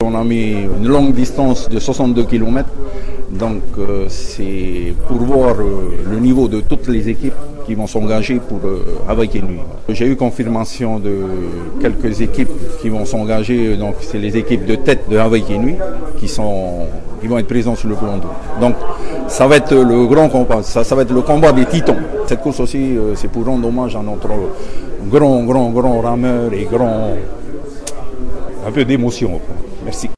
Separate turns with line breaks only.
on a mis une longue distance de 62 km. Donc c'est pour voir le niveau de toutes les équipes qui vont s'engager pour Hawaï Nuit. J'ai eu confirmation de quelques équipes qui vont s'engager, donc c'est les équipes de tête de Hawaï Nuit qui vont être présentes sur le peloton. Donc ça va être le grand combat, ça va être le combat des titans. Cette course aussi, c'est pour rendre hommage à notre grand rameur et un peu d'émotion. Merci.